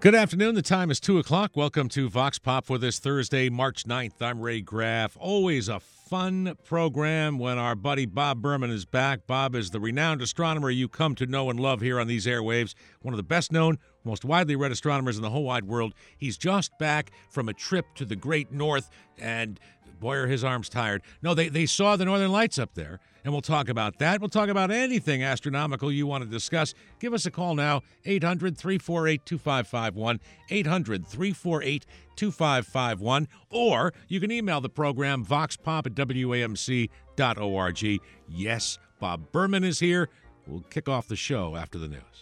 Good afternoon. The time is 2 o'clock. Welcome to Vox Pop for this Thursday, March 9th. I'm Ray Graff. Always a fun program when our buddy Bob Berman is back. Bob is the renowned astronomer you come to know and love here on these airwaves. One of the best known, most widely read astronomers in the whole wide world. He's just back from a trip to the Great North, and boy, are his arms tired. No, they saw the Northern Lights up there, and we'll talk about that. We'll talk about anything astronomical you want to discuss. Give us a call now, 800-348-2551, 800-348-2551, or you can email the program, voxpop@wamc.org. Yes, Bob Berman is here. We'll kick off the show after the news.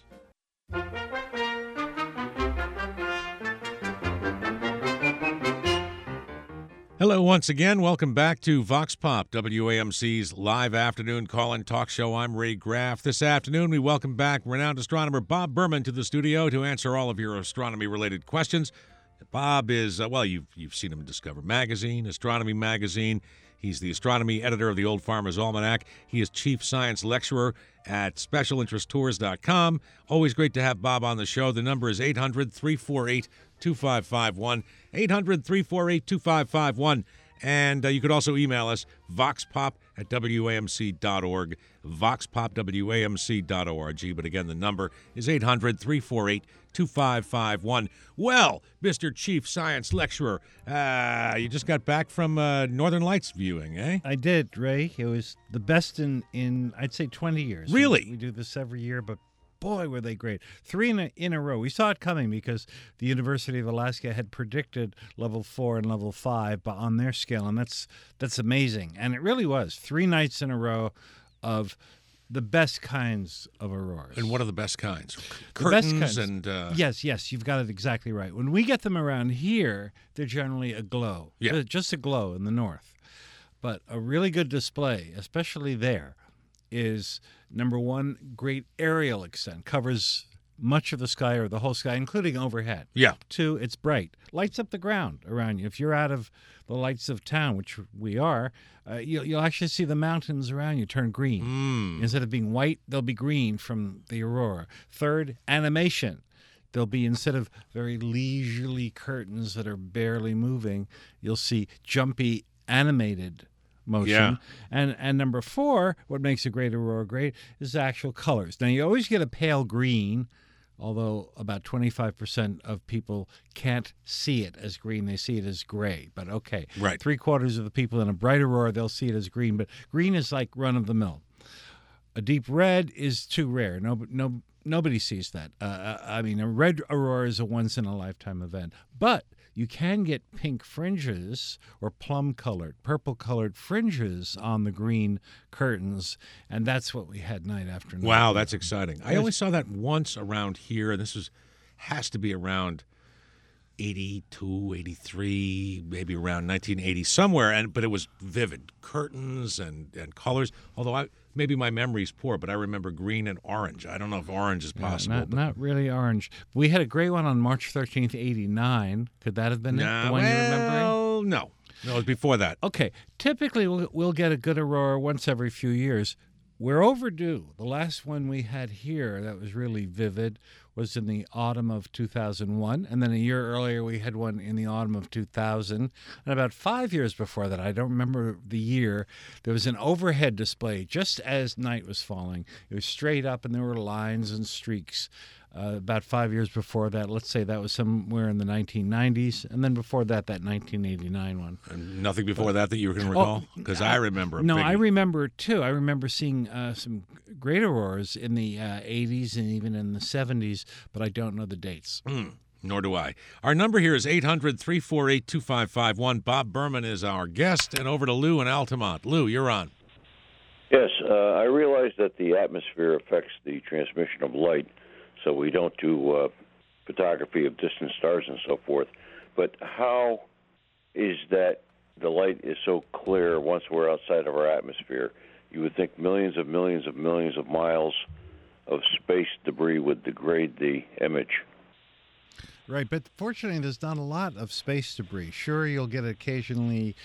Hello once again. Welcome back to Vox Pop, WAMC's live afternoon call-in talk show. I'm Ray Graff. This afternoon, we welcome back renowned astronomer Bob Berman to the studio to answer all of your astronomy-related questions. Bob is, you've seen him in Discover Magazine, Astronomy Magazine. He's the astronomy editor of the Old Farmer's Almanac. He is chief science lecturer at specialinteresttours.com. Always great to have Bob on the show. The number is 800-348-2551, 800-348-2551. And you could also email us, voxpop@wamc.org, voxpop@wamc.org. But again, the number is 800-348-2551. Well, Mr. Chief Science Lecturer, you just got back from Northern Lights viewing, eh? I did, Ray. It was the best in I'd say, 20 years. Really? We do this every year, but boy, were they great. Three in a row. We saw it coming because the University of Alaska had predicted level 4 and level 5 but on their scale, and that's amazing. And it really was 3 nights in a row of the best kinds of auroras. And what are the best kinds? Curtains and... Yes, you've got it exactly right. When we get them around here, they're generally aglow. Yeah. Just a glow in the north. But a really good display, especially there, is, number one, great aerial extent, covers much of the sky or the whole sky, including overhead. Yeah. 2, it's bright, lights up the ground around you. If you're out of the lights of town, which we are, you'll actually see the mountains around you turn green. Instead of being white, they'll be green from the aurora. 3rd, animation. There'll be, instead of very leisurely curtains that are barely moving, you'll see jumpy, animated motion. Yeah. And number 4, what makes a great aurora great is the actual colors. Now, you always get a pale green, although about 25% of people can't see it as green. They see it as gray. But okay, right. 3/4 of the people in a bright aurora, they'll see it as green. But green is like run-of-the-mill. A deep red is too rare. Nobody sees that. A red aurora is a once-in-a-lifetime event. But you can get pink fringes or plum-colored, purple-colored fringes on the green curtains, and that's what we had night after night. Wow, that's exciting. I only saw that once around here, and this has to be around 82, 83, maybe around 1980, somewhere, but it was vivid. Curtains and colors, although maybe my memory's poor, but I remember green and orange. I don't know if orange is possible. Not really orange. We had a great one on March 13th, 89. Could that have been the one you're remembering? No, it was before that. Okay. Typically, we'll get a good aurora once every few years. We're overdue. The last one we had here that was really vivid was in the autumn of 2001, and then a year earlier we had one in the autumn of 2000. And about 5 years before that, I don't remember the year, there was an overhead display just as night was falling. It was straight up, and there were lines and streaks. About 5 years before that, let's say that was somewhere in the 1990s, and then before that 1989 one. And nothing before that you can recall? Because I remember. No, I remember too. I remember seeing some great auroras in the 80s and even in the 70s, but I don't know the dates. Nor do I. Our number here is 800-348-2551. Bob Berman is our guest, and over to Lou in Altamont. Lou, you're on. Yes, I realize that the atmosphere affects the transmission of light, so we don't do photography of distant stars and so forth. But how is that the light is so clear once we're outside of our atmosphere? You would think millions of miles of space debris would degrade the image. Right, but fortunately there's not a lot of space debris. Sure, you'll get occasionally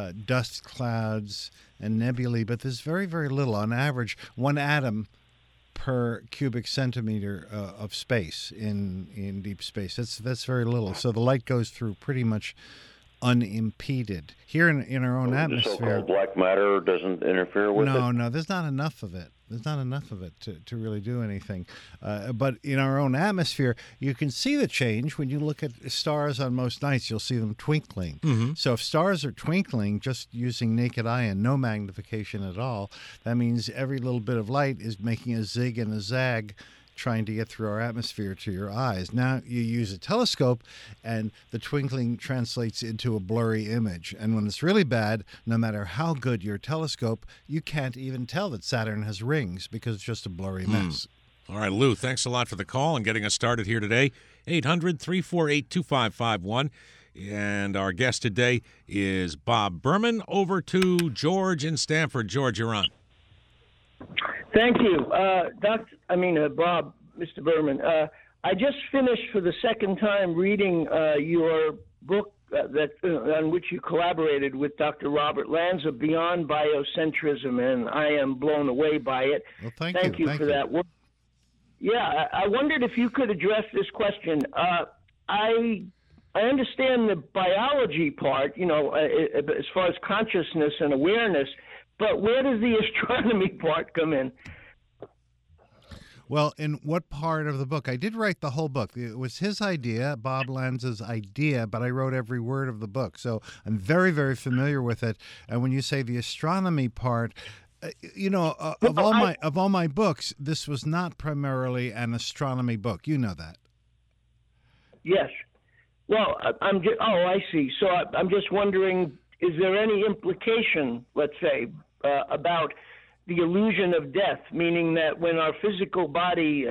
dust clouds and nebulae, but there's very, very little. On average, one atom per cubic centimeter of space in deep space. That's very little. So the light goes through pretty much unimpeded. Here in our own atmosphere, the so-called black matter doesn't interfere with it? No, there's not enough of it. There's not enough of it to really do anything. But in our own atmosphere, you can see the change when you look at stars on most nights. You'll see them twinkling. Mm-hmm. So if stars are twinkling just using naked eye and no magnification at all, that means every little bit of light is making a zig and a zag trying to get through our atmosphere to your eyes. Now you use a telescope and the twinkling translates into a blurry image. And when it's really bad, no matter how good your telescope, you can't even tell that Saturn has rings because it's just a blurry mess. All right, Lou, thanks a lot for the call and getting us started here today. 800-348-2551. And our guest today is Bob Berman. Over to George in Stamford. George, you're on. Thank you, Bob, Mr. Berman. I just finished for the second time reading your book on which you collaborated with Dr. Robert Lanza, Beyond Biocentrism, and I am blown away by it. Well, thank you for that work. Yeah, I wondered if you could address this question. I understand the biology part, as far as consciousness and awareness, but where does the astronomy part come in? Well, in what part of the book? I did write the whole book. It was his idea, Bob Lanza's idea, but I wrote every word of the book. So I'm very, very familiar with it. And when you say the astronomy part, of all my books, this was not primarily an astronomy book. You know that. Yes. Well, I see. So I'm just wondering, is there any implication, let's say, about the illusion of death, meaning that when our physical body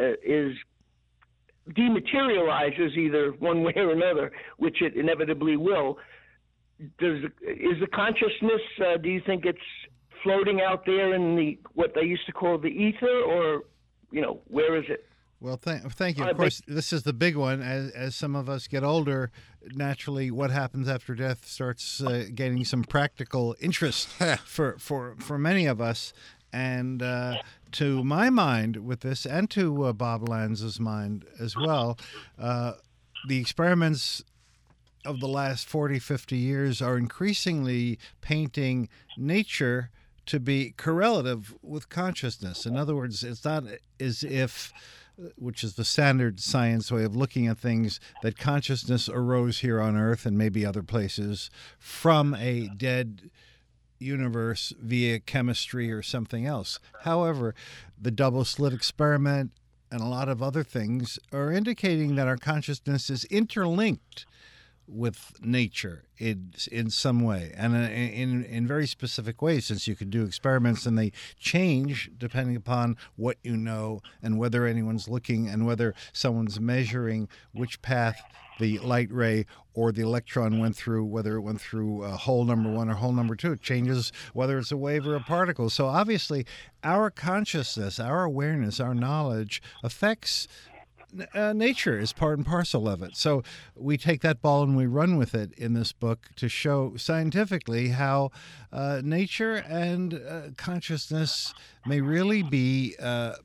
dematerializes either one way or another, which it inevitably will, is the consciousness, do you think it's floating out there in what they used to call the ether, or, where is it? Well, thank you. Of course, this is the big one. As some of us get older, naturally, what happens after death starts gaining some practical interest for many of us. And to my mind with this, and to Bob Lanza's mind as well, the experiments of the last 40, 50 years are increasingly painting nature to be correlative with consciousness. In other words, it's not as if, which is the standard science way of looking at things, that consciousness arose here on Earth and maybe other places from a dead universe via chemistry or something else. However, the double slit experiment and a lot of other things are indicating that our consciousness is interlinked with nature in some way, and in very specific ways, since you can do experiments and they change depending upon what you know and whether anyone's looking and whether someone's measuring which path the light ray or the electron went through, whether it went through hole number 1 or hole number 2. It changes whether it's a wave or a particle. So obviously our consciousness, our awareness, our knowledge affects nature, is part and parcel of it. So we take that ball and we run with it in this book to show scientifically how nature and consciousness may really be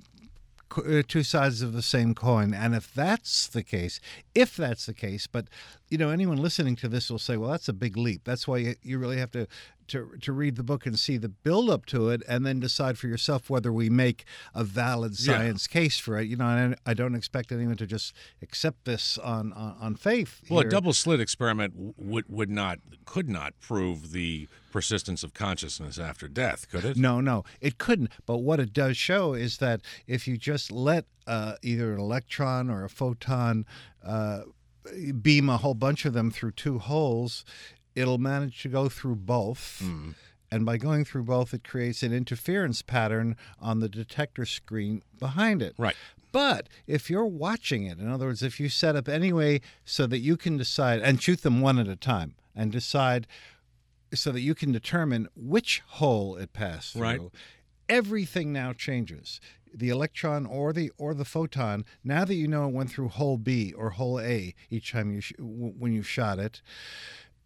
two sides of the same coin. And if that's the case, but anyone listening to this will say, well, that's a big leap. That's why you really have to read the book and see the build up to it, and then decide for yourself whether we make a valid science case for it. I don't expect anyone to just accept this on faith. Well, a double slit experiment could not prove the persistence of consciousness after death, could it? No, it couldn't. But what it does show is that if you just let either an electron or a photon beam a whole bunch of them through two holes, it'll manage to go through both. Mm. And by going through both, it creates an interference pattern on the detector screen behind it. Right. But if you're watching it, in other words, if you set up any way so that you can decide, and shoot them one at a time, and decide so that you can determine which hole it passed through, right, everything now changes. The electron or the photon, now that you know it went through hole B or hole A each time when you shot it,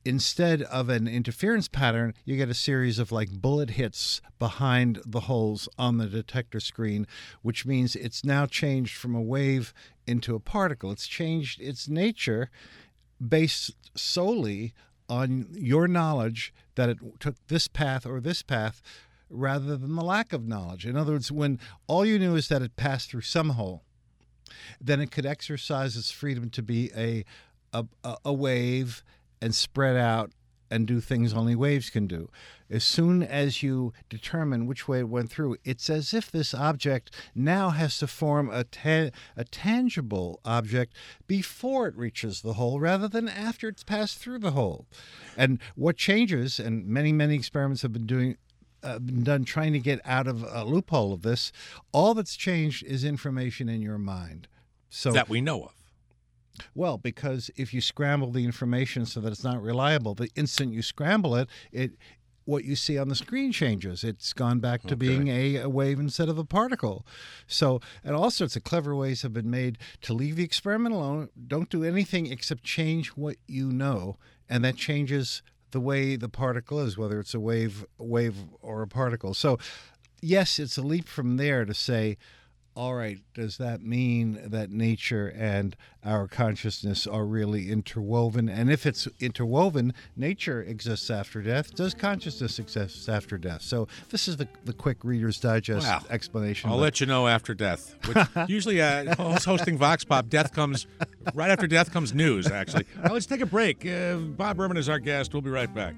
instead of an interference pattern, you get a series of like bullet hits behind the holes on the detector screen, which means it's now changed from a wave into a particle. It's changed its nature based solely on your knowledge that it took this path or this path rather than the lack of knowledge. In other words, when all you knew is that it passed through some hole, then it could exercise its freedom to be a wave and spread out and do things only waves can do. As soon as you determine which way it went through, it's as if this object now has to form a tangible object before it reaches the hole rather than after it's passed through the hole. And what changes, and many experiments have been done trying to get out of a loophole of this, all that's changed is information in your mind. So that we know of. Well, because if you scramble the information so that it's not reliable, the instant you scramble it what you see on the screen changes. It's gone back to being a wave instead of a particle. So, and all sorts of clever ways have been made to leave the experiment alone. Don't do anything except change what you know, and that changes the way the particle is, whether it's a wave or a particle. So, yes, it's a leap from there to say, all right, does that mean that nature and our consciousness are really interwoven? And if it's interwoven, nature exists after death. Does consciousness exist after death? So this is the quick Reader's Digest explanation. I'll let you know after death. Which usually, hosting Vox Pop, death comes right after death comes news, actually. Now, let's take a break. Bob Berman is our guest. We'll be right back.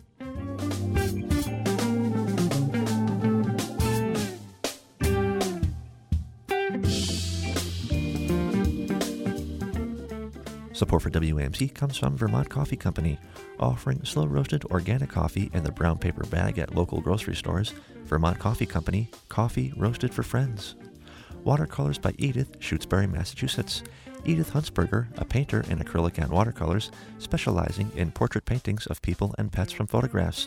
Support for WAMC comes from Vermont Coffee Company, offering slow-roasted organic coffee in the brown paper bag at local grocery stores. Vermont Coffee Company, coffee roasted for friends. Watercolors by Edith, Shutesbury, Massachusetts. Edith Huntsberger, a painter in acrylic and watercolors, specializing in portrait paintings of people and pets from photographs.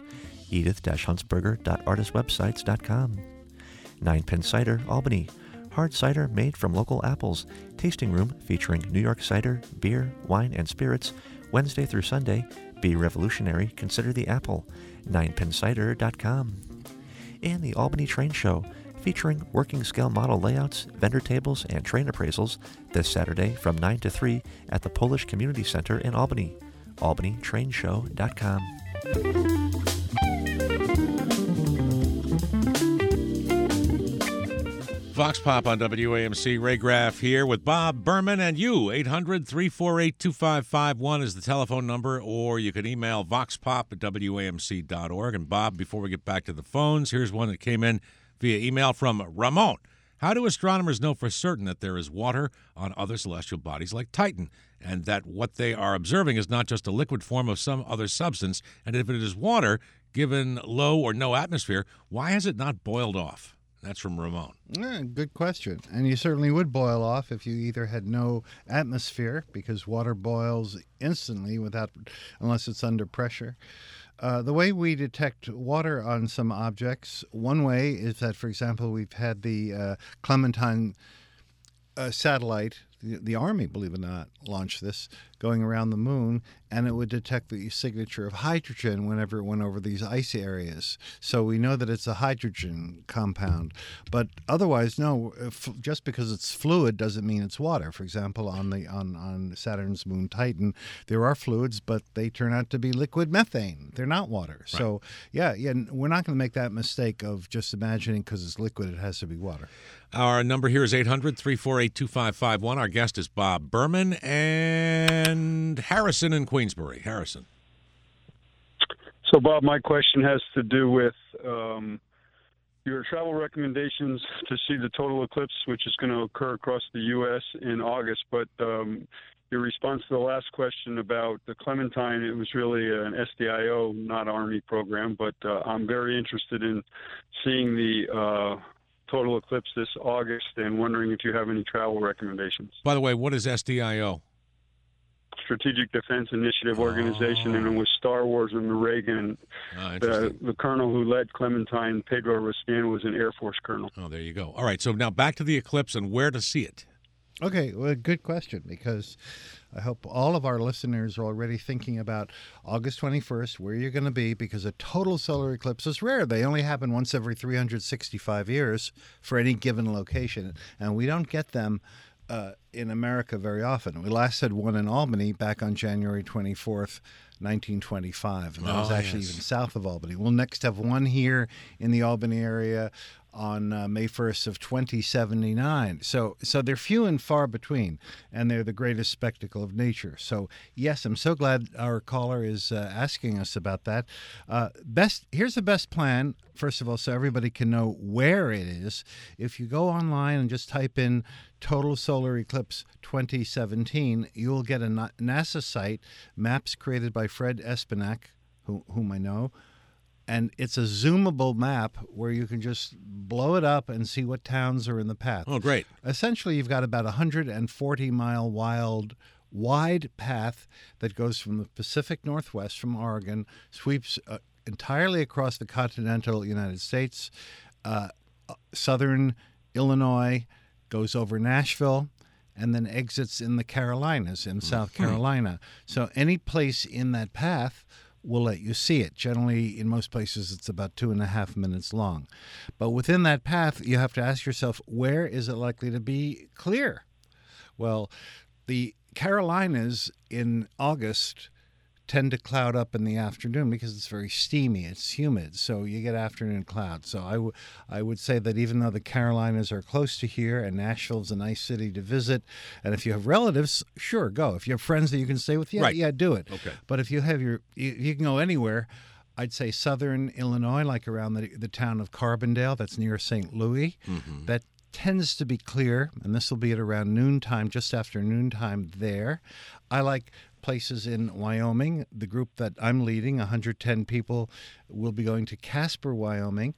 edith-huntsberger.artistwebsites.com. Nine Pin Cider, Albany. Hard cider made from local apples. Tasting room featuring New York cider, beer, wine, and spirits. Wednesday through Sunday. Be revolutionary. Consider the apple. ninepincider.com. And the Albany Train Show, featuring working scale model layouts, vendor tables, and train appraisals this Saturday from 9 to 3 at the Polish Community Center in Albany. albanytrainshow.com. Vox Pop on WAMC. Ray Graff here with Bob Berman and you. 800-348-2551 is the telephone number, or you can email voxpop@wamc.org. And Bob, before we get back to the phones, here's one that came in via email from Ramon. How do astronomers know for certain that there is water on other celestial bodies like Titan, and that what they are observing is not just a liquid form of some other substance? And if it is water, given low or no atmosphere, why has it not boiled off? That's from Ramon. Yeah, good question. And you certainly would boil off if you either had no atmosphere, because water boils instantly unless it's under pressure. The way we detect water on some objects, one way is that, for example, we've had the Clementine satellite, the Army, believe it or not, launched this, going around the moon, and it would detect the signature of hydrogen whenever it went over these ice areas. So we know that it's a hydrogen compound. But otherwise, no, just because it's fluid doesn't mean it's water. For example, on Saturn's moon Titan, there are fluids, but they turn out to be liquid methane. They're not water. Right. So, yeah, we're not going to make that mistake of just imagining because it's liquid, it has to be water. Our number here is 800-348-2551. Our guest is Bob Berman and Harrison in Queensbury. Harrison. So, Bob, my question has to do with your travel recommendations to see the total eclipse, which is going to occur across the U.S. in August. But your response to the last question about the Clementine, it was really an SDIO, not Army program. But I'm very interested in seeing the total eclipse this August and wondering if you have any travel recommendations. By the way, what is SDIO? Strategic Defense Initiative Organization, and it was Star Wars and the Reagan. The colonel who led Clementine, Pedro Rustin, was an Air Force colonel. Oh, there you go. All right, so now back to the eclipse and where to see it. Okay, well, good question, because I hope all of our listeners are already thinking about August 21st, where you're going to be, because a total solar eclipse is rare. They only happen once every 365 years for any given location, and we don't get them in America very often. We last had one in Albany back on January 24th, 1925, and that was actually even south of Albany. We'll next have one here in the Albany area on May 1st of 2079. So they're few and far between, and they're the greatest spectacle of nature. So, yes, I'm so glad our caller is asking us about that. Here's the best plan, first of all, so everybody can know where it is. If you go online and just type in Total Solar Eclipse 2017, you'll get a NASA site, maps created by Fred Espenak, whom I know. And it's a zoomable map where you can just blow it up and see what towns are in the path. Oh, great. Essentially, you've got about a 140-mile wide path that goes from the Pacific Northwest from Oregon, sweeps entirely across the continental United States, southern Illinois, goes over Nashville, and then exits in the Carolinas, in South Carolina. So any place in that path will let you see it. Generally, in most places, it's about 2.5 minutes long. But within that path, you have to ask yourself, where is it likely to be clear? Well, the Carolinas in August tend to cloud up in the afternoon because it's very steamy, it's humid, so you get afternoon clouds. So I would say that even though the Carolinas are close to here and Nashville's a nice city to visit, and if you have relatives, sure, go. If you have friends that you can stay with, yeah, do it. Okay. But if you have you can go anywhere. I'd say southern Illinois, like around the town of Carbondale, that's near St. Louis. Mm-hmm. That tends to be clear, and this will be at around noontime, just after noontime there. I like places in Wyoming. The group that I'm leading, 110 people, will be going to Casper, Wyoming.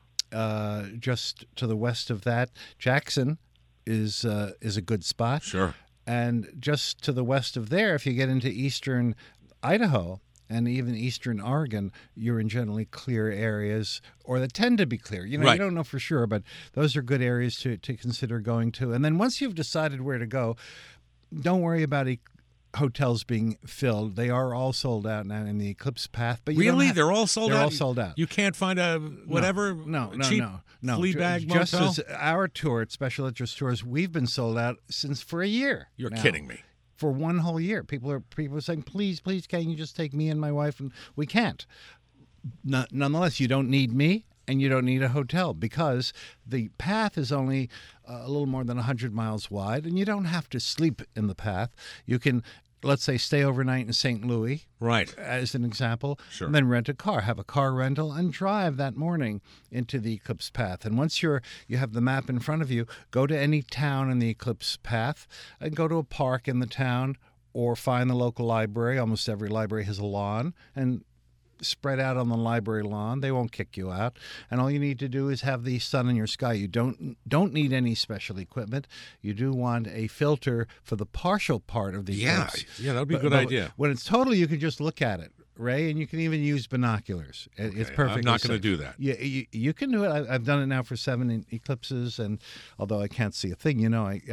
Just to the west of that, Jackson is a good spot. Sure. And just to the west of there, if you get into eastern Idaho and even eastern Oregon, you're in generally clear areas, or that tend to be clear. You know, right. You don't know for sure, but those are good areas to consider going to. And then once you've decided where to go, don't worry about hotels being filled. They are all sold out now in the Eclipse Path. But really? They're all sold out? They're all sold out. You can't find a whatever cheap flea bag motel? Just as our tour at Special Interest Tours, we've been sold out for a year. You're now. Kidding me. For one whole year. People are saying, please, can you just take me and my wife? And we can't. Nonetheless, you don't need me. And you don't need a hotel because the path is only a little more than 100 miles wide, and you don't have to sleep in the path. You can, let's say, stay overnight in St. Louis, right, as an example, sure. And then rent a car, have a car rental, and drive that morning into the Eclipse Path. And once you have the map in front of you, go to any town in the Eclipse Path and go to a park in the town or find the local library. Almost every library has a lawn, and spread out on the library lawn. They won't kick you out. And all you need to do is have the sun in your sky. You don't need any special equipment. You do want a filter for the partial part of the eclipse. Yeah, that would be a good idea. When it's total, you can just look at it, Ray, and you can even use binoculars. Okay, it's perfect. I'm not going to do that. You can do it. I've done it now for 7 eclipses, and although I can't see a thing,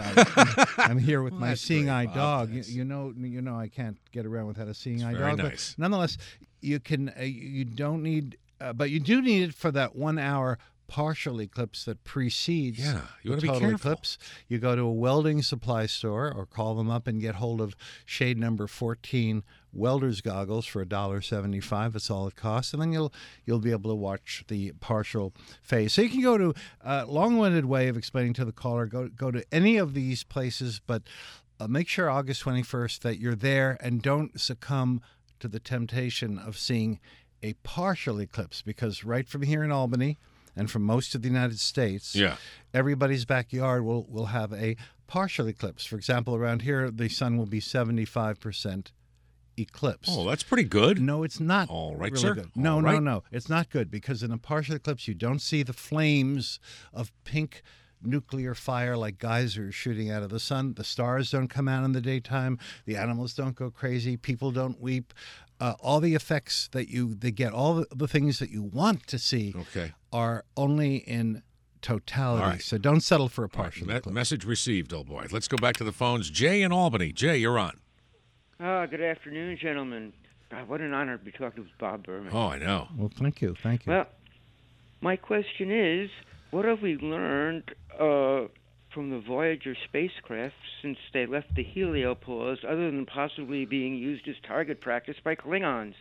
I'm here with my seeing eye dog. You know, I can't get around without a seeing eye dog. Very nice. But nonetheless, you can. You don't need, but you do need it for that 1 hour partial eclipse that precedes you the total eclipse. You go to a welding supply store or call them up and get hold of shade number 14 welder's goggles for $1.75. That's all it costs, and then you'll be able to watch the partial phase. So you can go to a long-winded way of explaining to the caller. Go to any of these places, but make sure August 21st that you're there, and don't succumb to the temptation of seeing a partial eclipse, because right from here in Albany and from most of the United States, everybody's backyard will have a partial eclipse. For example, around here, the sun will be 75% eclipse. Oh, that's pretty good. No, it's not. All right, really sir. Good. No. It's not good, because in a partial eclipse, you don't see the flames of pink nuclear fire like geysers shooting out of the sun. The stars don't come out in the daytime. The animals don't go crazy. People don't weep. All the effects that they get, all the things that you want to see, are only in totality. All right. So don't settle for a All right, partial eclipse. message received, old boy. Let's go back to the phones. Jay in Albany. Jay, you're on. Good afternoon, gentlemen. God, what an honor to be talking with Bob Berman. Oh, I know. Well, thank you. Well, my question is, what have we learned from the Voyager spacecraft since they left the heliopause, other than possibly being used as target practice by Klingons?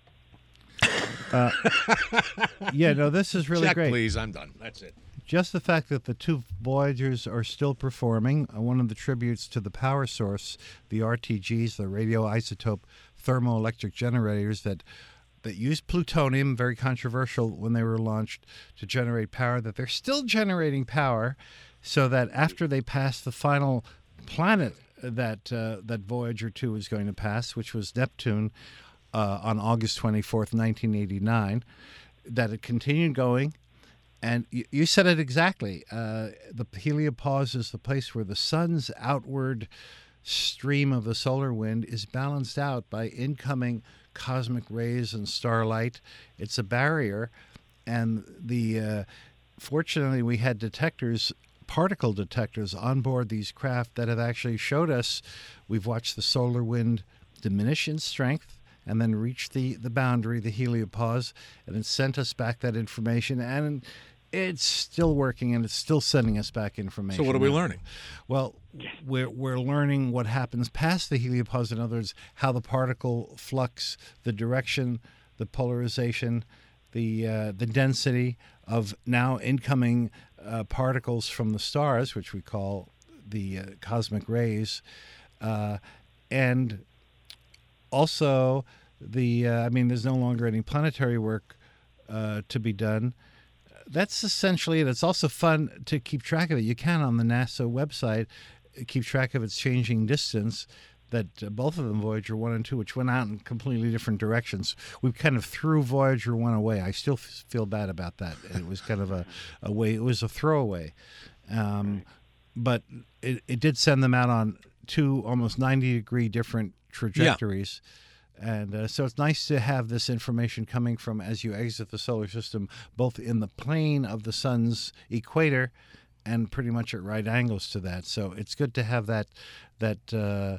This is really Check, great. please. I'm done. That's it. Just the fact that the two Voyagers are still performing, one of the tributes to the power source, the RTGs, the radioisotope thermoelectric generators that use plutonium, very controversial when they were launched, to generate power, that they're still generating power, so that after they pass the final planet that Voyager 2 is going to pass, which was Neptune, on August 24th, 1989, that it continued going. And you said it exactly. The heliopause is the place where the sun's outward stream of the solar wind is balanced out by incoming cosmic rays and starlight. It's a barrier. And fortunately, we had particle detectors on board these craft that have actually showed us. We've watched the solar wind diminish in strength and then reach the boundary, the heliopause, and it sent us back that information. And it's still working, and it's still sending us back information. So what are we learning? Well, we're learning what happens past the heliopause. In other words, how the particle flux, the direction, the polarization, the density of now incoming particles from the stars, which we call the cosmic rays, and also there's no longer any planetary work to be done. That's essentially it. It's also fun to keep track of it. You can, on the NASA website, keep track of its changing distance, that both of them, Voyager 1 and 2, which went out in completely different directions. We kind of threw Voyager 1 away. I still feel bad about that. It was kind of a way. It was a throwaway. But it did send them out on two almost 90-degree different trajectories. Yeah. And so it's nice to have this information coming from as you exit the solar system, both in the plane of the sun's equator and pretty much at right angles to that. So it's good to have the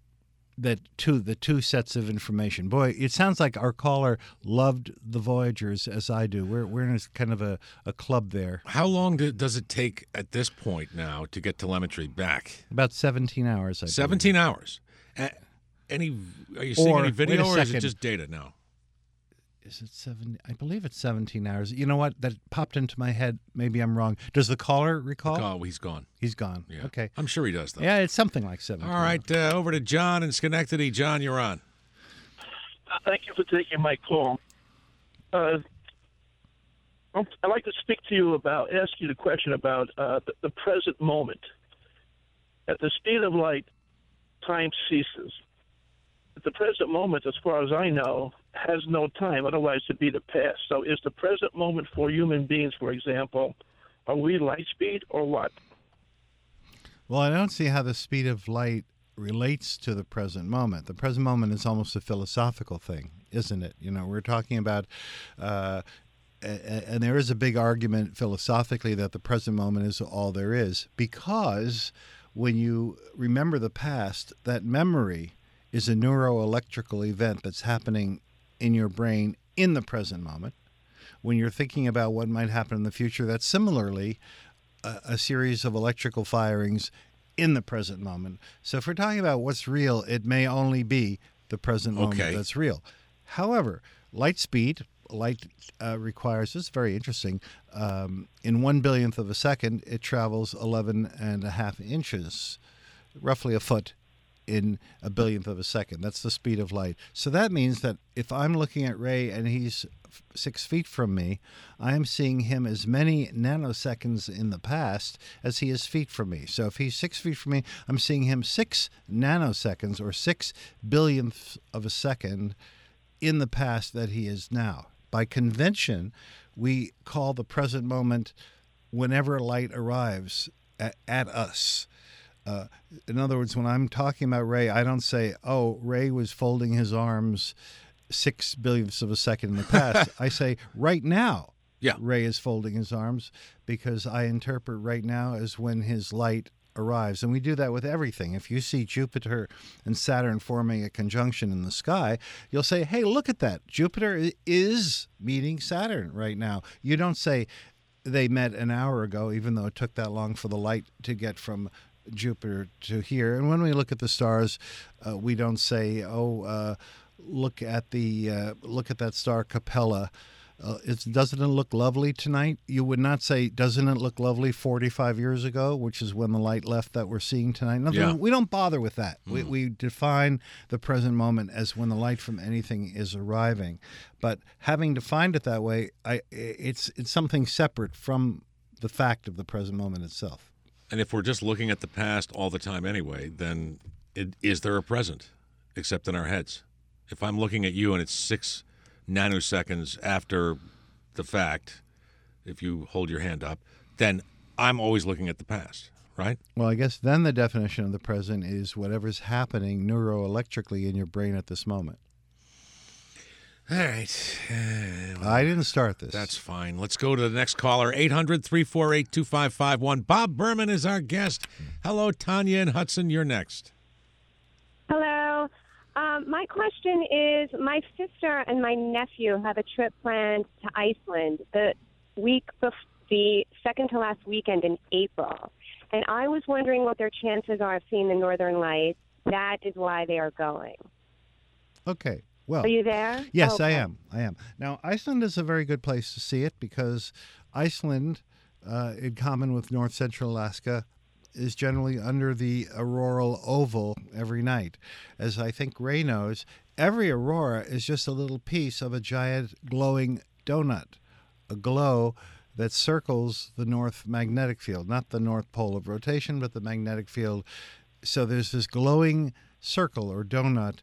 two sets of information. Boy, it sounds like our caller loved the Voyagers as I do. We're in a kind of a club there. How long does it take at this point now to get telemetry back? About 17 hours, I believe. 17 hours. Are you seeing any video, or is it just data now? Is it 7? I believe it's 17 hours. You know what? That popped into my head. Maybe I'm wrong. Does the caller recall? Oh, he's gone. He's gone. Yeah. Okay. I'm sure he does, though. Yeah, it's something like 17 All right, over to John in Schenectady. John, you're on. Thank you for taking my call. I'd like to speak to you ask you the question about the present moment. At the speed of light, time ceases. At the present moment, as far as I know, has no time, otherwise it'd be the past. So is the present moment for human beings, for example, are we light speed or what? Well, I don't see how the speed of light relates to the present moment. The present moment is almost a philosophical thing, isn't it? You know, we're talking about, and there is a big argument philosophically that the present moment is all there is, because when you remember the past, that memory is a neuroelectrical event that's happening in your brain in the present moment. When you're thinking about what might happen in the future, that's similarly a series of electrical firings in the present moment. So if we're talking about what's real, it may only be the present moment that's real. However, light requires, this is very interesting, in 1/billionth of a second, it travels 11.5 inches, roughly a foot, in 1/billionth of a second. That's the speed of light. So that means that if I'm looking at Ray and he's 6 feet from me, I am seeing him as many nanoseconds in the past as he is feet from me. So if he's 6 feet from me, I'm seeing him 6 nanoseconds or 6/billionths of a second in the past that he is now. By convention, we call the present moment whenever light arrives at us. In other words, when I'm talking about Ray, I don't say, oh, Ray was folding his arms 6 billionths of a second in the past. I say, right now, Yeah. Ray is folding his arms, because I interpret right now as when his light arrives. And we do that with everything. If you see Jupiter and Saturn forming a conjunction in the sky, you'll say, hey, look at that. Jupiter is meeting Saturn right now. You don't say they met an hour ago, even though it took that long for the light to get from Jupiter to here. And when we look at the stars, we don't say, look at that star Capella. Doesn't it look lovely tonight? You would not say, doesn't it look lovely 45 years ago, which is when the light left that we're seeing tonight. We don't bother with that. We define the present moment as when the light from anything is arriving. But having defined it that way, it's something separate from the fact of the present moment itself. And if we're just looking at the past all the time anyway, then is there a present except in our heads? If I'm looking at you and it's 6 nanoseconds after the fact, if you hold your hand up, then I'm always looking at the past, right? Well, I guess then the definition of the present is whatever's happening neuroelectrically in your brain at this moment. All right. I didn't start this. That's fine. Let's go to the next caller, 800-348-2551. Bob Berman is our guest. Hello, Tanya and Hudson. You're next. Hello. My question is, my sister and my nephew have a trip planned to Iceland the second to last weekend in April. And I was wondering what their chances are of seeing the Northern Lights. That is why they are going. Okay. Well, are you there? Yes, okay. I am. Now, Iceland is a very good place to see it, because Iceland, in common with North Central Alaska, is generally under the auroral oval every night. As I think Ray knows, every aurora is just a little piece of a giant glowing donut, a glow that circles the north magnetic field, not the north pole of rotation, but the magnetic field. So there's this glowing circle or donut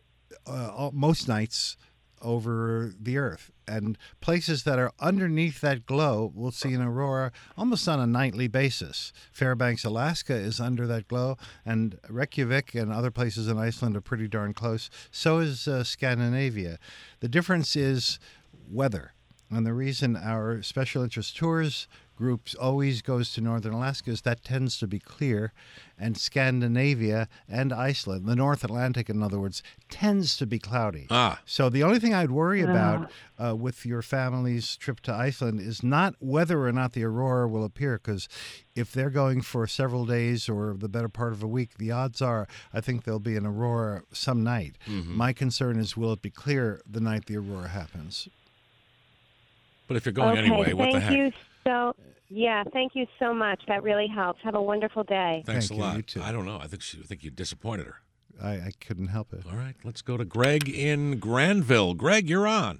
most nights over the Earth. And places that are underneath that glow will see an aurora almost on a nightly basis. Fairbanks, Alaska is under that glow, and Reykjavik and other places in Iceland are pretty darn close. So is Scandinavia. The difference is weather. And the reason our special interest tours groups always goes to Northern Alaska is that tends to be clear, and Scandinavia and Iceland, the North Atlantic, in other words, tends to be cloudy. So the only thing I'd worry about with your family's trip to Iceland is not whether or not the aurora will appear, because if they're going for several days or the better part of a week, the odds are I think there'll be an aurora some night. Mm-hmm. My concern is, will it be clear the night the aurora happens? But if you're going anyway, what the heck? Thank you so much. That really helps. Have a wonderful day. Thanks Thank a lot. You too. I don't know. I think you disappointed her. I couldn't help it. All right, let's go to Greg in Granville. Greg, you're on.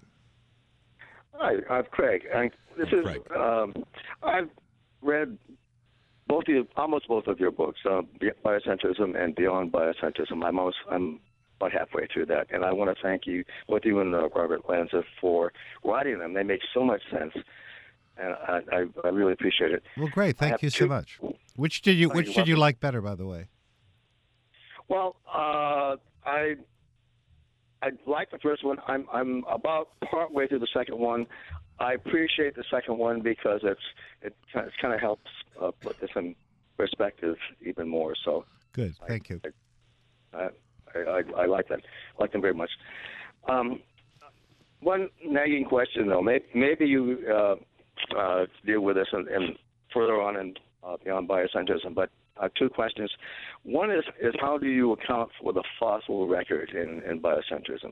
Hi, I'm Craig. Craig. I've read almost both of your books, Biocentrism and Beyond Biocentrism. I'm about halfway through that, and I want to thank you, both you and Robert Lanza, for writing them. They make so much sense, and I really appreciate it. Well, great. Thank you so much. Which did you like better, by the way? Well, I like the first one. I'm about partway through the second one. I appreciate the second one because it kind of helps put this in perspective even more. So good. Thank you. I like that. I like them very much. One nagging question, though. Maybe you deal with this and further on in Beyond Biocentrism, but two questions. One is how do you account for the fossil record in biocentrism?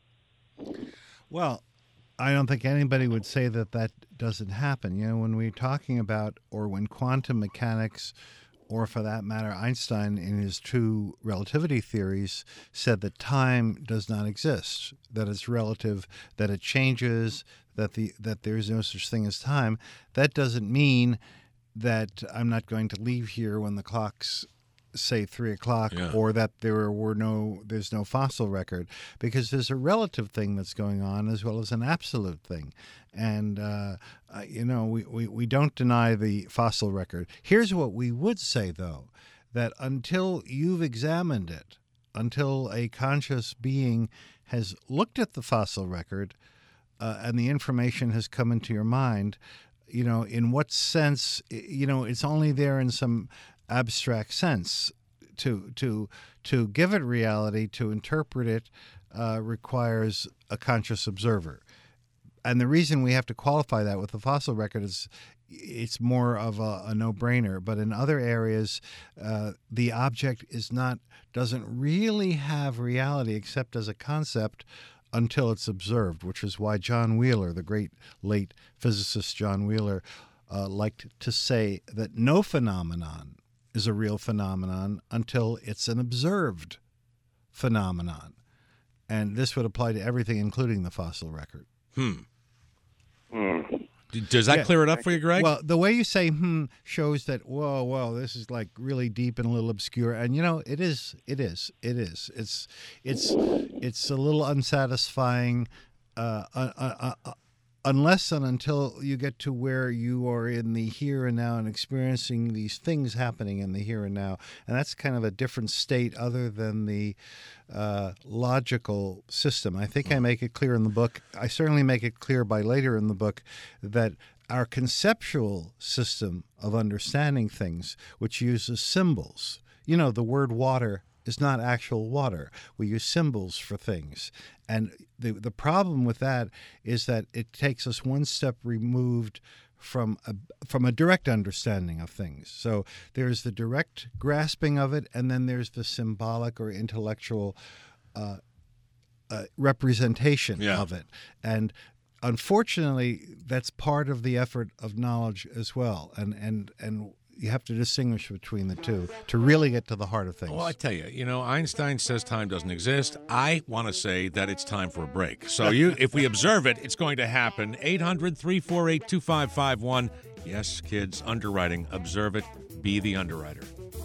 Well, I don't think anybody would say that doesn't happen. You know, when we're talking about, or when quantum mechanics, or for that matter, Einstein in his two relativity theories said that time does not exist, that it's relative, that it changes, that there is no such thing as time. That doesn't mean that I'm not going to leave here when the clock's say 3 o'clock, or that there's no fossil record, because there's a relative thing that's going on as well as an absolute thing. And, we don't deny the fossil record. Here's what we would say, though, that until you've examined it, until a conscious being has looked at the fossil record, and the information has come into your mind, in what sense, it's only there in some abstract sense. To give it reality, to interpret it, requires a conscious observer. And the reason we have to qualify that with the fossil record is it's more of a no-brainer. But in other areas, the object doesn't really have reality except as a concept until it's observed, which is why John Wheeler, the great late physicist John Wheeler, liked to say that no phenomenon is a real phenomenon until it's an observed phenomenon. And this would apply to everything, including the fossil record. Does that clear it up for you, Greg? Well, the way you say shows that, whoa, this is like really deep and a little obscure. And, it is. It's a little unsatisfying unless and until you get to where you are in the here and now and experiencing these things happening in the here and now. And that's kind of a different state other than the logical system. I think I make it clear in the book. I certainly make it clear by later in the book that our conceptual system of understanding things, which uses symbols, the word water is not actual water. We use symbols for things. And the problem with that is that it takes us one step removed from a direct understanding of things. So there's the direct grasping of it, and then there's the symbolic or intellectual representation of it. And unfortunately, that's part of the effort of knowledge as well. And you have to distinguish between the two to really get to the heart of things. Well, I tell you, Einstein says time doesn't exist. I want to say that it's time for a break. So if we observe it, it's going to happen. 800-348-2551. Yes, kids, underwriting. Observe it. Be the underwriter.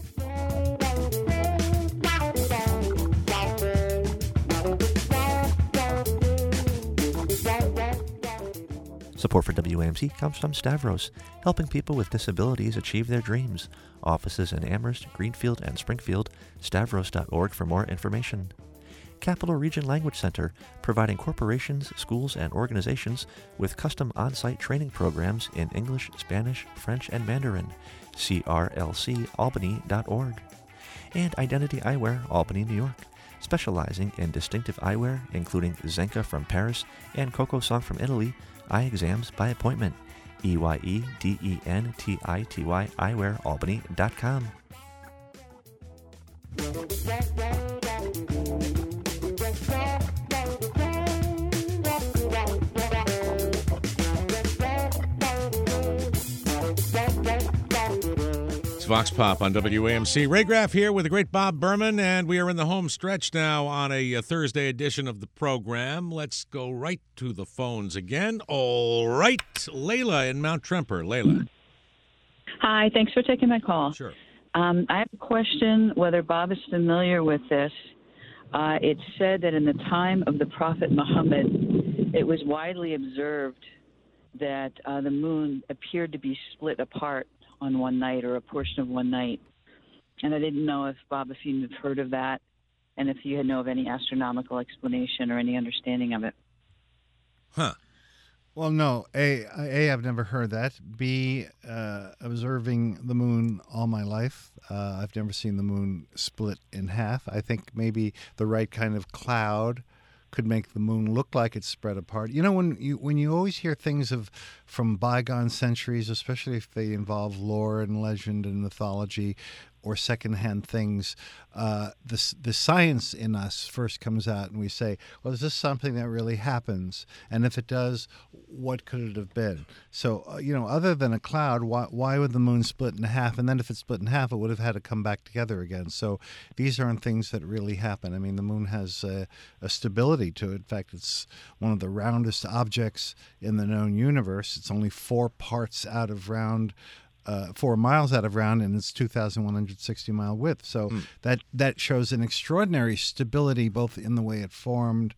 Support for WAMC comes from Stavros, helping people with disabilities achieve their dreams. Offices in Amherst, Greenfield, and Springfield. Stavros.org for more information. Capital Region Language Center, providing corporations, schools, and organizations with custom on-site training programs in English, Spanish, French, and Mandarin. crlcalbany.org. And Identity Eyewear, Albany, New York, specializing in distinctive eyewear, including Zenka from Paris and Coco Song from Italy. Eye exams by appointment. EYEDENTITY eyewearalbany.com. It's Vox Pop on WAMC. Ray Graff here with the great Bob Berman, and we are in the home stretch now on a Thursday edition of the program. Let's go right to the phones again. All right, Layla in Mount Tremper. Layla. Hi, thanks for taking my call. Sure. I have a question, whether Bob is familiar with this. It's said that in the time of the Prophet Muhammad, it was widely observed that the moon appeared to be split apart on one night, or a portion of one night. And I didn't know if, Bob, if you've heard of that, and if you know of any astronomical explanation or any understanding of it. Huh. Well, no. A, I've never heard that. B, observing the moon all my life, I've never seen the moon split in half. I think maybe the right kind of cloud could make the moon look like it's spread apart. When you always hear things from bygone centuries, especially if they involve lore and legend and mythology or secondhand things, the science in us first comes out, and we say, well, is this something that really happens? And if it does, what could it have been? So, other than a cloud, why would the moon split in half? And then if it split in half, it would have had to come back together again. So these aren't things that really happen. I mean, the moon has a stability to it. In fact, it's one of the roundest objects in the known universe. It's only 4 parts out of round, 4 miles out of round, and it's 2,160 mile width. So that shows an extraordinary stability both in the way it formed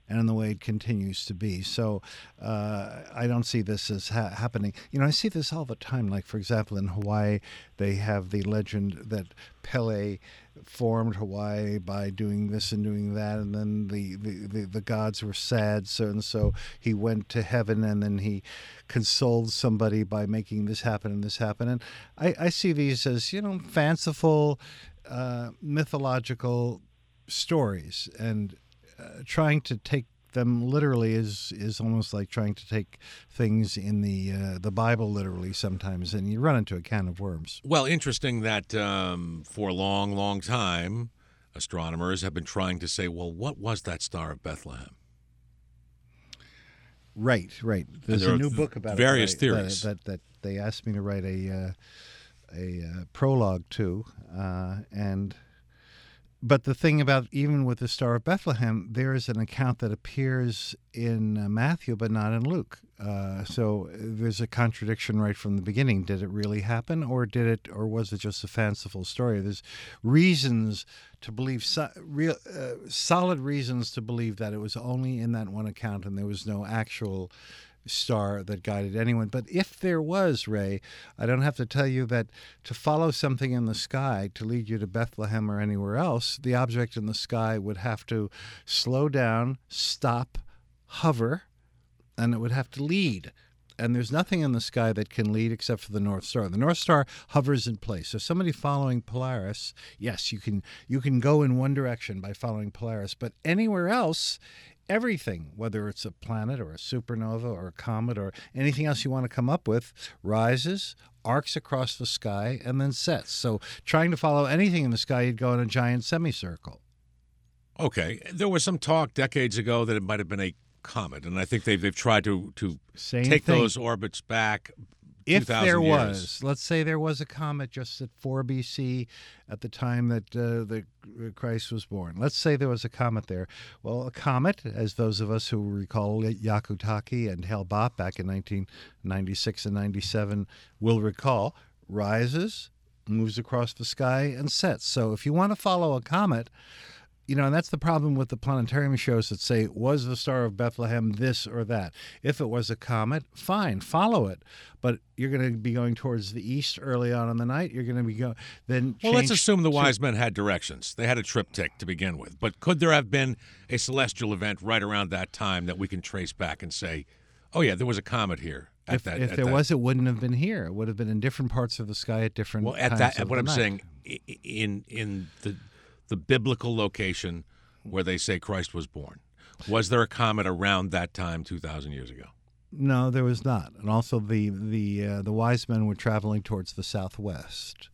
and in the way it continues to be. So I don't see this as happening. I see this all the time. Like, for example, in Hawaii, they have the legend that Pele formed Hawaii by doing this and doing that, and then the gods were sad, so he went to heaven, and then he consoled somebody by making this happen and this happen. And I see these as fanciful, mythological stories, and trying to take them literally is almost like trying to take things in the Bible literally sometimes, and you run into a can of worms. Well, interesting that for a long, long time, astronomers have been trying to say, well, what was that Star of Bethlehem? Right. There's a new book about various theories theories that they asked me to write a prologue to, But the thing about, even with the Star of Bethlehem, there is an account that appears in Matthew but not in Luke. So there's a contradiction right from the beginning. Did it really happen, or was it just a fanciful story? There's reasons to believe, solid reasons to believe that it was only in that one account and there was no actual star that guided anyone. But if there was, Ray, I don't have to tell you that to follow something in the sky to lead you to Bethlehem or anywhere else, the object in the sky would have to slow down, stop, hover, and it would have to lead. And there's nothing in the sky that can lead except for the North Star. The North Star hovers in place. So somebody following Polaris, yes, you can go in one direction by following Polaris, but anywhere else, everything, whether it's a planet or a supernova or a comet or anything else you want to come up with, rises, arcs across the sky, and then sets. So trying to follow anything in the sky, you'd go in a giant semicircle. Okay. There was some talk decades ago that it might have been a comet, and I think they've tried to take those orbits back. If there years. was, let's say there was a comet just at 4 BC at the time that the Christ was born. Let's say there was a comet there. Well, a comet, as those of us who recall Hyakutake and Hale-Bopp back in 1996 and 97 will recall, rises, moves across the sky, and sets. So if you want to follow a comet, and that's the problem with the planetarium shows that say, was the Star of Bethlehem this or that? If it was a comet, fine, follow it. But you're going to be going towards the east early on in the night. You're going to be Well, let's assume the wise men had directions. They had a triptych to begin with. But could there have been a celestial event right around that time that we can trace back and say, oh, yeah, there was a comet here? If there was, it wouldn't have been here. It would have been in different parts of the sky at different times of what the I'm night. saying, in the biblical location where they say Christ was born. Was there a comet around that time 2,000 years ago? No, there was not. And also the wise men were traveling towards the southwest.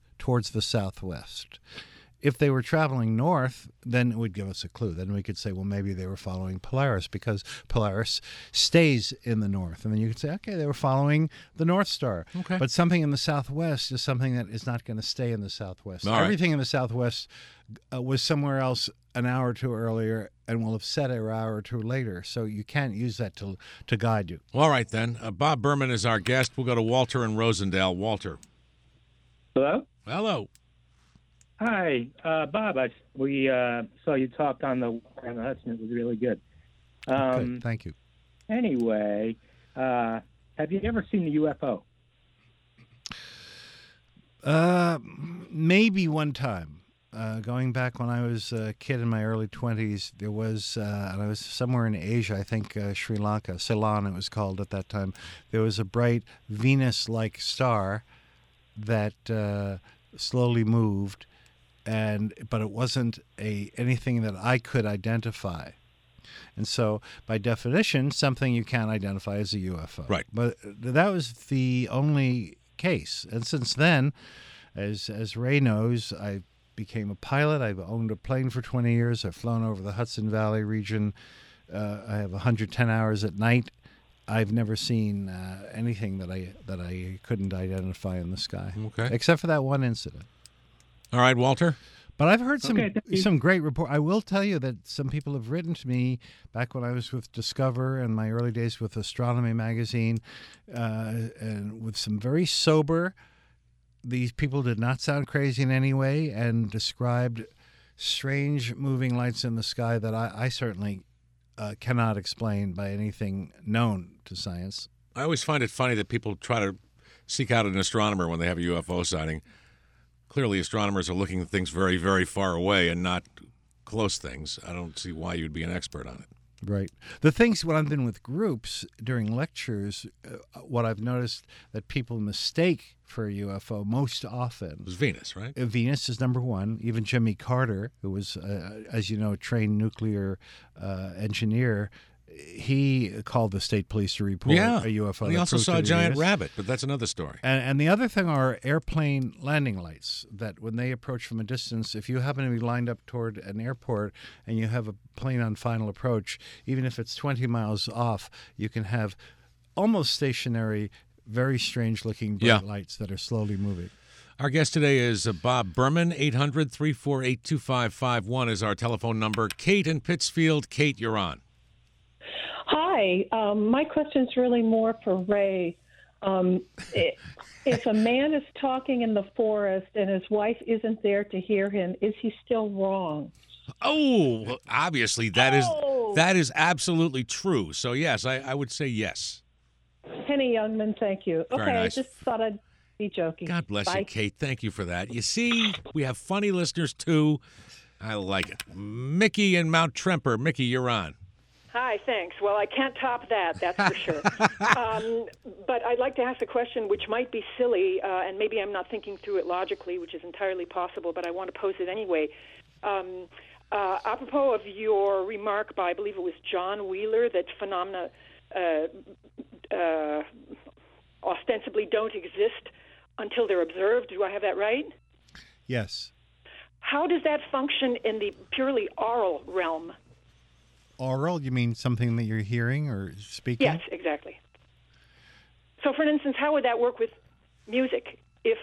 If they were traveling north, then it would give us a clue. Then we could say, well, maybe they were following Polaris because Polaris stays in the north. And then you could say, okay, they were following the North Star. Okay. But something in the southwest is something that is not going to stay in the southwest. All right. Everything in the southwest was somewhere else an hour or two earlier and will have set an hour or two later. So you can't use that to guide you. All right, then. Bob Berman is our guest. We'll go to Walter in Rosendale. Walter. Hello? Hello. Hi, Bob. We saw you talk on the Hudson. It was really good. Okay, thank you. Anyway, have you ever seen the UFO? Maybe one time. Going back when I was a kid in my early 20s, there was, and I was somewhere in Asia, I think Sri Lanka, Ceylon it was called at that time. There was a bright Venus-like star that slowly moved, but it wasn't anything that I could identify. And so, by definition, something you can't identify as a UFO. Right. But that was the only case. And since then, as Ray knows, I became a pilot. I've owned a plane for 20 years. I've flown over the Hudson Valley region. I have 110 hours at night. I've never seen anything that I couldn't identify in the sky. Okay. Except for that one incident. All right, Walter. But I've heard some great report. I will tell you that some people have written to me back when I was with Discover and my early days with Astronomy Magazine, and with some very sober. These people did not sound crazy in any way and described strange moving lights in the sky that I certainly cannot explain by anything known to science. I always find it funny that people try to seek out an astronomer when they have a UFO sighting. Clearly, astronomers are looking at things very, very far away and not close things. I don't see why you'd be an expert on it. Right. The things when I've been with groups during lectures, what I've noticed that people mistake for a UFO most often. It was Venus, right? Venus is number one. Even Jimmy Carter, who was, as you know, a trained nuclear engineer, he called the state police to report a UFO. He also saw a giant rabbit, but that's another story. And the other thing are airplane landing lights, that when they approach from a distance, if you happen to be lined up toward an airport and you have a plane on final approach, even if it's 20 miles off, you can have almost stationary, very strange-looking bright lights that are slowly moving. Our guest today is Bob Berman. 800-348-2551 is our telephone number. Kate in Pittsfield. Kate, you're on. Hi. My question is really more for Ray. If a man is talking in the forest and his wife isn't there to hear him, is he still wrong? Oh, obviously that is absolutely true. So yes, I would say yes. Penny Youngman, thank you. Very okay, nice. I just thought I'd be joking. God bless Bye. you, Kate. Thank you for that. You see, we have funny listeners too. I like it. Mickey in Mount Tremper. Mickey, you're on. Hi, thanks. Well, I can't top that, that's for sure. But I'd like to ask a question which might be silly, and maybe I'm not thinking through it logically, which is entirely possible, but I want to pose it anyway. Apropos of your remark by, I believe it was John Wheeler, that phenomena ostensibly don't exist until they're observed. Do I have that right? Yes. How does that function in the purely oral realm? Oral, you mean something that you're hearing or speaking? Yes, exactly. So, for instance, how would that work with music? If,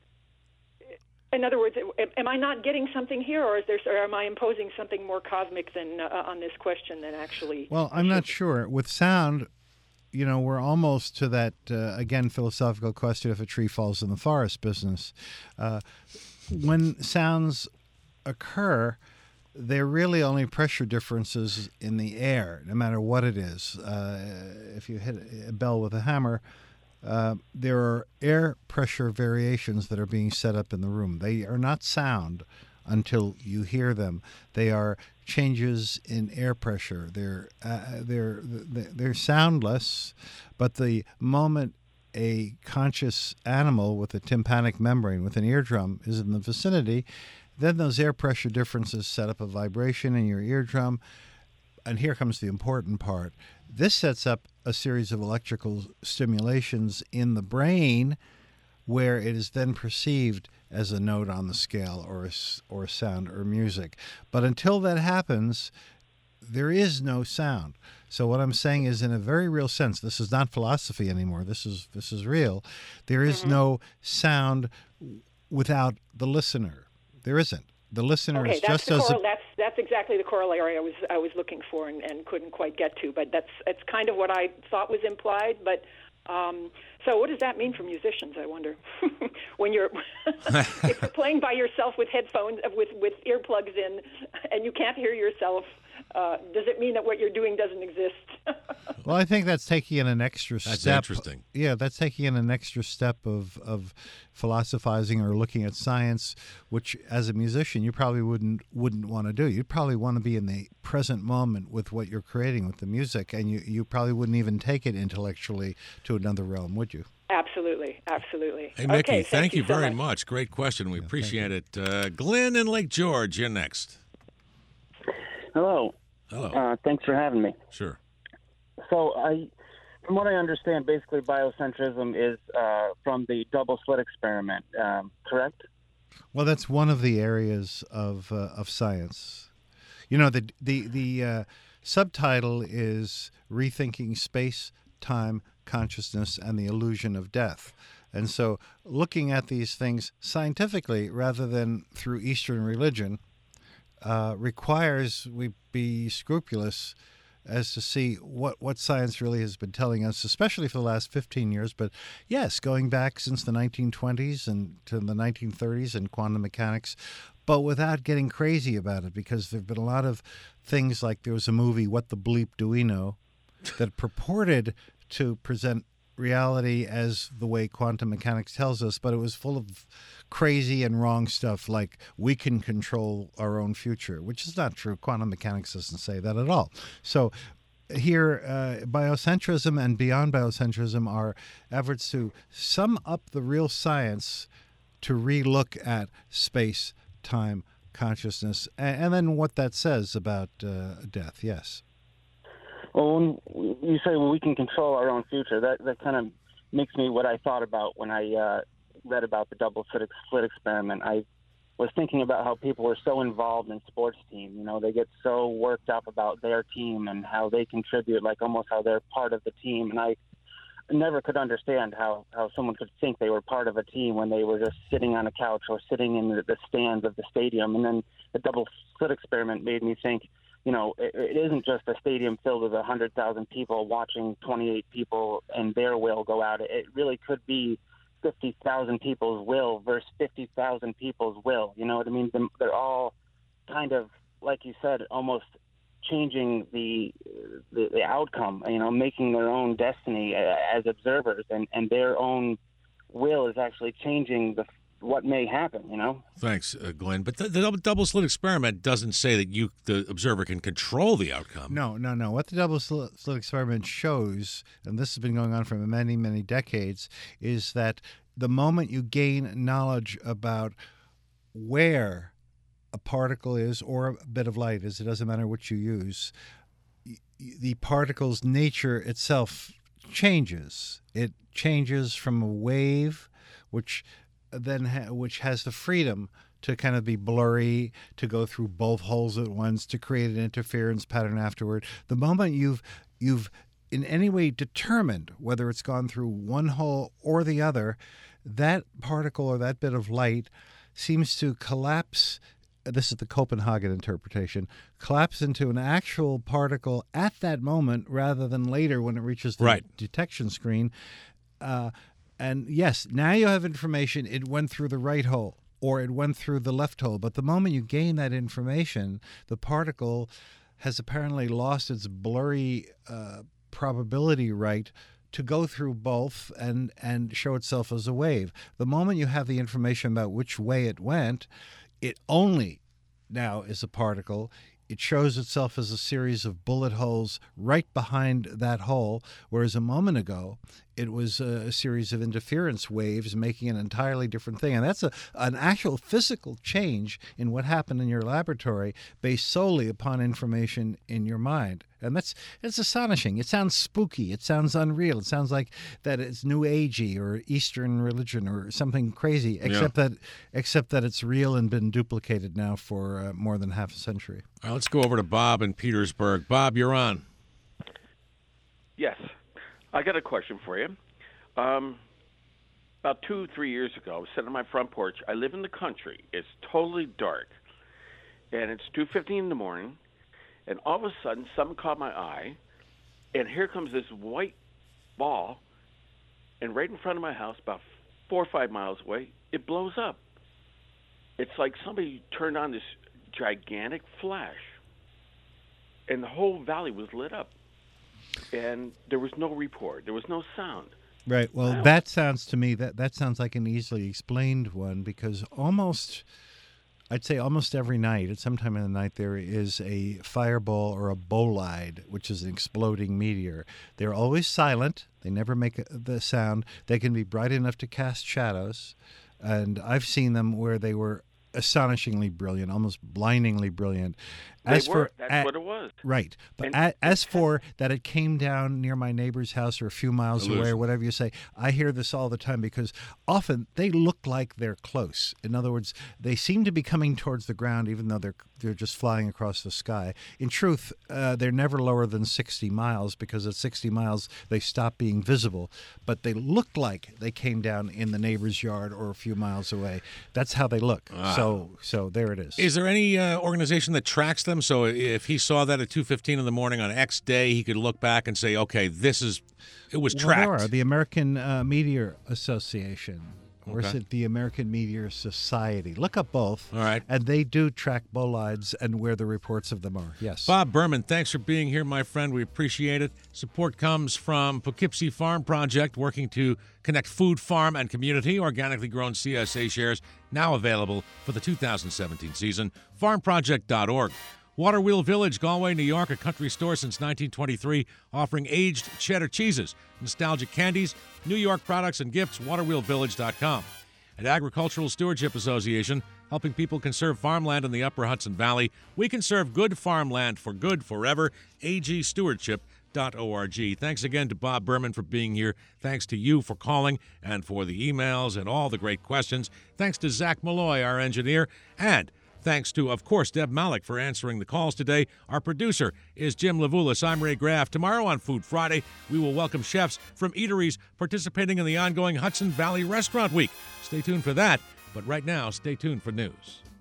in other words, am I not getting something here, or am I imposing something more cosmic than on this question than actually? Well, I'm not sure. With sound, you know, we're almost to that, again, philosophical question if a tree falls in the forest business. When sounds occur, they're really only pressure differences in the air, no matter what it is. If you hit a bell with a hammer, there are air pressure variations that are being set up in the room. They are not sound until you hear them. They are changes in air pressure. They're soundless, but the moment a conscious animal with a tympanic membrane, with an eardrum, is in the vicinity, then those air pressure differences set up a vibration in your eardrum. And here comes the important part. This sets up a series of electrical stimulations in the brain where it is then perceived as a note on the scale or sound or music. But until that happens, there is no sound. So what I'm saying is, in a very real sense, this is not philosophy anymore. This is real. There is no sound without the listener. There isn't. The listener is just as that's exactly the corollary I was looking for and couldn't quite get to. But it's kind of what I thought was implied. But so what does that mean for musicians? I wonder when you're if you're playing by yourself with headphones with earplugs in and you can't hear yourself. Does it mean that what you're doing doesn't exist? Well, I think that's taking in an extra step. That's interesting. Yeah, that's taking in an extra step of philosophizing or looking at science, which, as a musician, you probably wouldn't want to do. You'd probably want to be in the present moment with what you're creating with the music, and you probably wouldn't even take it intellectually to another realm, would you? Absolutely. Hey, Mickey, okay, thank you so very much. Great question. We appreciate it. Glenn in Lake George, you're next. Hello. Hello. Thanks for having me. Sure. So, from what I understand, basically biocentrism is from the double slit experiment, correct? Well, that's one of the areas of science. You know, the subtitle is Rethinking Space, Time, Consciousness, and the Illusion of Death. And so looking at these things scientifically rather than through Eastern religion requires we be scrupulous as to see what science really has been telling us, especially for the last 15 years. But yes, going back since the 1920s and to the 1930s in quantum mechanics, but without getting crazy about it, because there have been a lot of things like there was a movie, What the Bleep Do We Know, that purported to present reality as the way quantum mechanics tells us, but it was full of crazy and wrong stuff like we can control our own future, which is not true. Quantum mechanics doesn't say that at all. So here, biocentrism and beyond biocentrism are efforts to sum up the real science to relook at space, time, consciousness, and then what that says about death. Yes. Well, when you say we can control our own future, that kind of makes me what I thought about when I read about the double slit experiment. I was thinking about how people are so involved in sports team. You know, they get so worked up about their team and how they contribute, like almost how they're part of the team. And I never could understand how someone could think they were part of a team when they were just sitting on a couch or sitting in the stands of the stadium. And then the double slit experiment made me think, you know, it isn't just a stadium filled with 100,000 people watching 28 people and their will go out. It really could be 50,000 people's will versus 50,000 people's will. You know what I mean? They're all kind of, like you said, almost changing the outcome, you know, making their own destiny as observers, and their own will is actually changing what may happen, you know? Thanks, Glenn. But the double slit experiment doesn't say that the observer, can control the outcome. No. What the double slit experiment shows, and this has been going on for many, many decades, is that the moment you gain knowledge about where a particle is or a bit of light is, it doesn't matter which you use, the particle's nature itself changes. It changes from a wave, which has the freedom to kind of be blurry, to go through both holes at once, to create an interference pattern afterward. The moment you've in any way determined whether it's gone through one hole or the other, that particle or that bit of light seems to collapse. This is the Copenhagen interpretation, collapse into an actual particle at that moment rather than later when it reaches the detection screen. And yes, now you have information. It went through the right hole or it went through the left hole. But the moment you gain that information, the particle has apparently lost its blurry probability right to go through both and show itself as a wave. The moment you have the information about which way it went, it only now is a particle. It shows itself as a series of bullet holes right behind that hole, whereas a moment ago it was a series of interference waves making an entirely different thing. And that's an actual physical change in what happened in your laboratory based solely upon information in your mind. And it's astonishing. It sounds spooky. It sounds unreal. It sounds like that it's New Agey or Eastern religion or something crazy, except that it's real and been duplicated now for more than half a century. All right, let's go over to Bob in Petersburg. Bob, you're on. Yes. I got a question for you. About 2-3 years ago, I was sitting on my front porch. I live in the country. It's totally dark. And it's 2:15 in the morning. And all of a sudden, something caught my eye. And here comes this white ball. And right in front of my house, about 4 or 5 miles away, it blows up. It's like somebody turned on this gigantic flash. And the whole valley was lit up. And there was no report. There was no sound. Right. Well, that sounds to me, that sounds like an easily explained one, because I'd say almost every night, at some time in the night, there is a fireball or a bolide, which is an exploding meteor. They're always silent. They never make the sound. They can be bright enough to cast shadows. And I've seen them where they were astonishingly brilliant, almost blindingly brilliant. That's what it was. Right. But as for that it came down near my neighbor's house or a few miles away or whatever you say, I hear this all the time because often they look like they're close. In other words, they seem to be coming towards the ground even though they're just flying across the sky. In truth, they're never lower than 60 miles because at 60 miles they stop being visible. But they look like they came down in the neighbor's yard or a few miles away. That's how they look. So there it is. Is there any organization that tracks them, so if he saw that at 2:15 in the morning on X day, he could look back and say, okay, it was tracked. Well, there are the American Meteor Association. Or is Okay. it the American Meteor Society? Look up both. All right. And they do track bolides and where the reports of them are. Yes. Bob Berman, thanks for being here, my friend. We appreciate it. Support comes from Poughkeepsie Farm Project, working to connect food, farm, and community. Organically grown CSA shares now available for the 2017 season. Farmproject.org. Water Wheel Village, Galway, New York, a country store since 1923, offering aged cheddar cheeses, nostalgic candies, New York products and gifts, waterwheelvillage.com. At Agricultural Stewardship Association, helping people conserve farmland in the Upper Hudson Valley. We conserve good farmland for good forever. agstewardship.org. Thanks again to Bob Berman for being here. Thanks to you for calling and for the emails and all the great questions. Thanks to Zach Malloy, our engineer, and thanks to, of course, Deb Malik for answering the calls today. Our producer is Jim Levulis. I'm Ray Graff. Tomorrow on Food Friday, we will welcome chefs from eateries participating in the ongoing Hudson Valley Restaurant Week. Stay tuned for that, but right now, stay tuned for news.